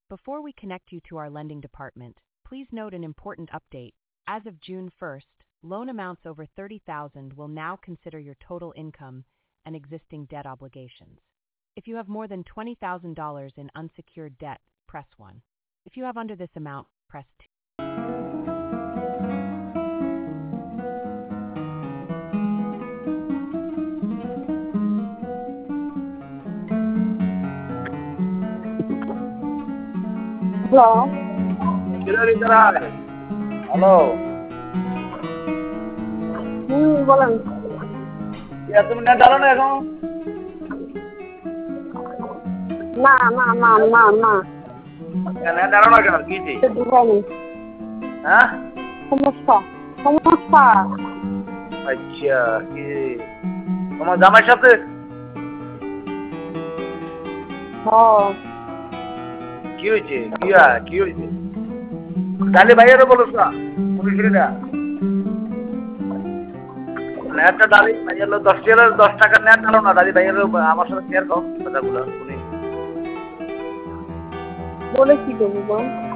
Before we connect you to our lending department, please note an important update. As of June 1st, loan amounts over $30,000 will now consider your total income and existing debt obligations. If you have more than $20,000 in unsecured debt, press 1. If you have under this amount, press 2. Hello. Hello, বলেন। তুমি net ডালো না এখন? না না না না না net ডালো না কেন? কি দুবাই হ্যাঁ? সমস্যা সমস্যা। আচ্ছা, কি তোমার জামাইয়ের সাথে? কি হয়েছে? কি হয়েছে? তাহলে ভাইয়েরও বলছ না পুলিশরা নেটটা ডালি ভাইয়ের 10 টাকার নেট ডালো না, ডালি ভাইয়ের আমার সাথে শেয়ার করো কথাগুলো শুনি। বলে কি দেবো বল?